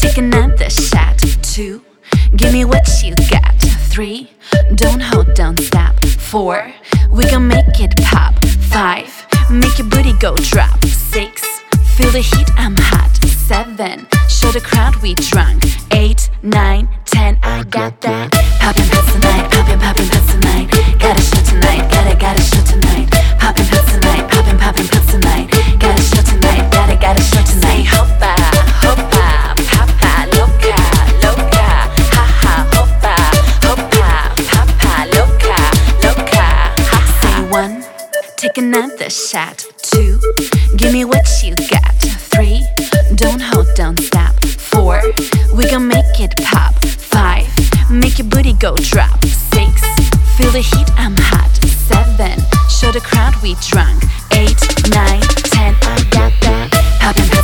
take another shot. 2, give me what you got. 3, don't hold, don't stop. 4, we gon' make it pop. 5, make your booty go drop. 6, feel the heat, I'm hot. 7, show the crowd we drunk. 8, 9, 10, I got that. Poppin' pills tonight, poppin' pills tonight. Gotta show tonight, gotta show tonight. Poppin' pills tonight, poppin' pills tonight. Gotta show tonight, gotta show tonight. Say hoppa, hoppa, papa, loca, loca. Ha ha, hoppa, hoppa, papa, loca, loca. Ha ha. Say 1, take another shot. 2, give me what you got. 3, don't hold, don't stop. 4, we gon' make it pop. 5, make your booty go drop. 6, feel the heat, I'm hot. 7, show the crowd we drunk. 8, 9, 10, I got that. Poppin'